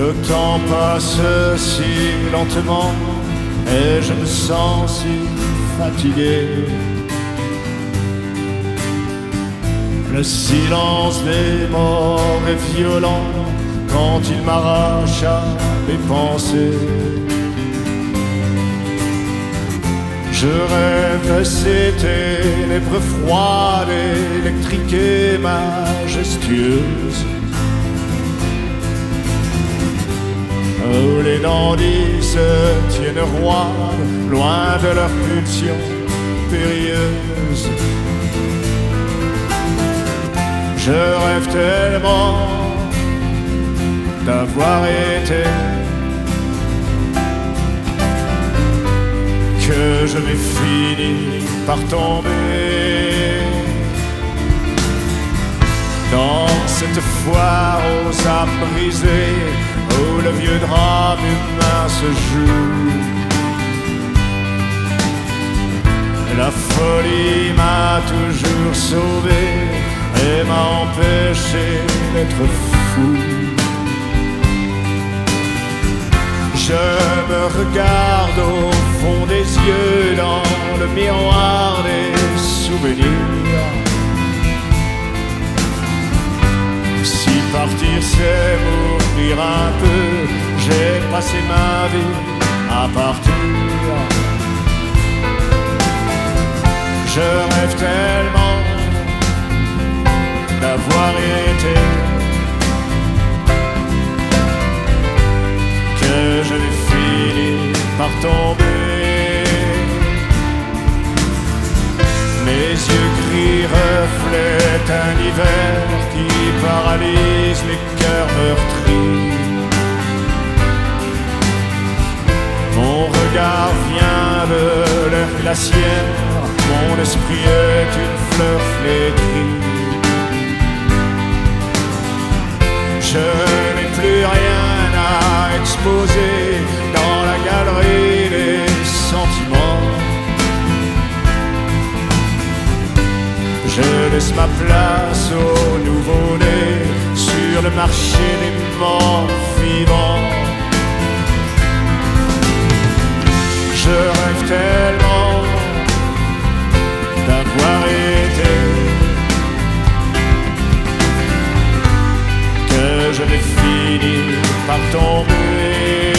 Le temps passe si lentement et je me sens si fatigué. Le silence des morts est violent quand il m'arrache à mes pensées. Je rêve de ces ténèbres froides, électriques et majestueuses, où les dandys se tiennent rois, loin de leurs pulsions périlleuses. Je rêve tellement d'avoir été que je vais finir par tomber dans cette foire aux âmes brisées, où le vieux drame humain se joue. La folie m'a toujours sauvé et m'a empêché d'être fou. Je me regarde au fond des yeux, dans le miroir des souvenirs. Si partir c'est mourir un peu, j'ai passé ma vie à partir. Je rêve tellement d'avoir été que je vais finir par tomber. Mes yeux gris reflètent un hiver qui paralyse les cœurs meurtris. Mon regard vient de l'air glaciaire, mon esprit est une fleur flétrie. Je n'ai plus rien à exposer dans la galerie des sentiments. Je laisse ma place au nouveau-né sur le marché des morts vivants. Je rêve tellement d'avoir été que je vais finir par tomber.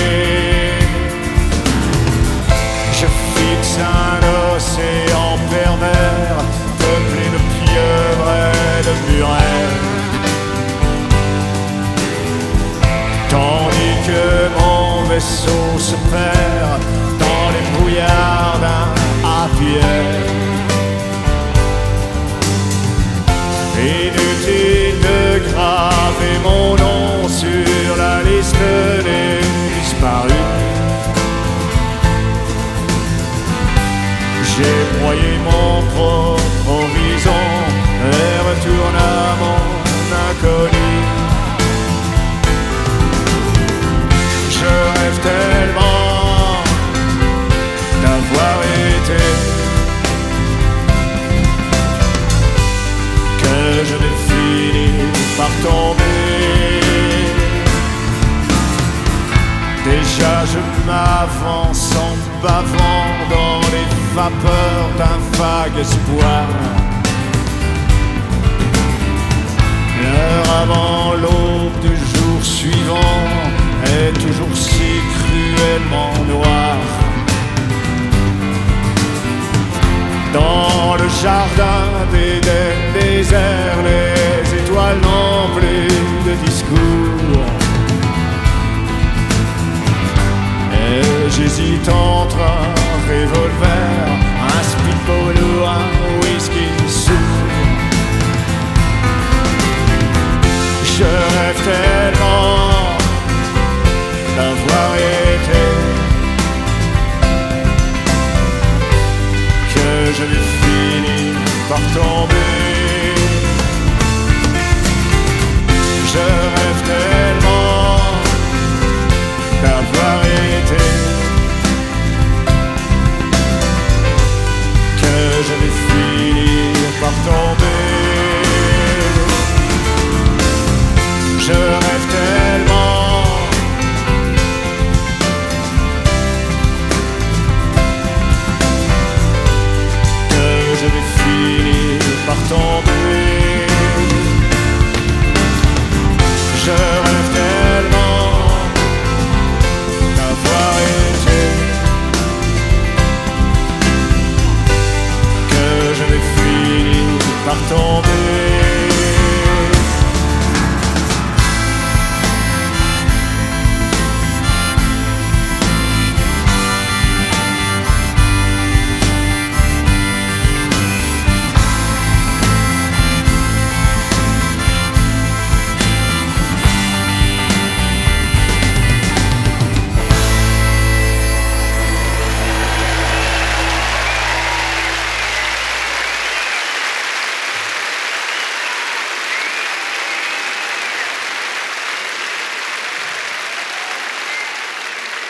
Je fixe un océan pervers peuplé de pieuvres et de murets, tandis que mon vaisseau se perd dans les brouillards d'un happy-end. Inutile de graver mon nom sur la liste des disparus. J'ai broyé mon propre horizon et retourne à mon inconnu. Je rêve tellement d'avoir été que je vais finir par tomber. Déjà je m'avance en bavant dans les vapeurs d'un vague espoir. L'heure avant l'aube du jour suivant est toujours si cruellement noire. Dans le jardin d'Éden désert, les étoiles n'ont plus de discours. Et j'hésite entre un revolver, un speedball ou un whisky sourd. Je rêve tellement d'avoir été que je vais finir tomber. Je rêve tellement d'avoir été que je vais finir par tomber.